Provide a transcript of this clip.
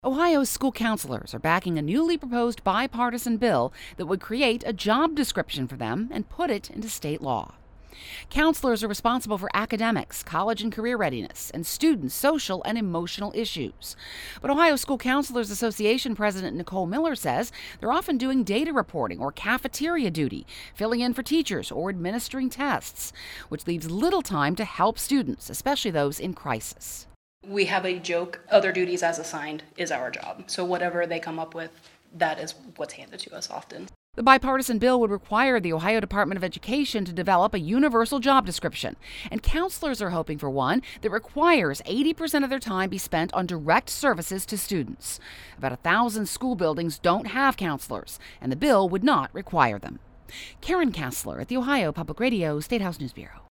Ohio's school counselors are backing a newly proposed bipartisan bill that would create a job description for them and put it into state law. Counselors are responsible for academics, college and career readiness, and students' social and emotional issues. But Ohio School Counselors Association President Nicole Miller says they're often doing data reporting or cafeteria duty, filling in for teachers or administering tests, which leaves little time to help students, especially those in crisis. We have a joke, other duties as assigned is our job. So whatever they come up with, that is what's handed to us often. The bipartisan bill would require the Ohio Department of Education to develop a universal job description, and counselors are hoping for one that requires 80% of their time be spent on direct services to students. About 1,000 school buildings don't have counselors, and the bill would not require them. Karen Kassler at the Ohio Public Radio State House News Bureau.